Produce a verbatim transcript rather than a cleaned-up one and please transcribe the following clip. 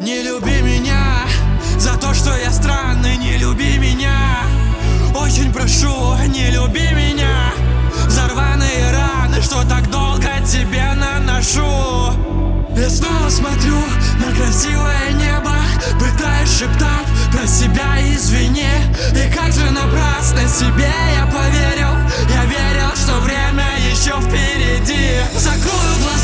Не люби меня за то, что я странный. Не люби меня, очень прошу, не люби меня за рваные раны, что так долго тебе наношу. Я снова смотрю на красивое небо, пытаюсь шептать про себя извини. И как же напрасно себе я поверил. Я верил, что время еще впереди. Закрою глаза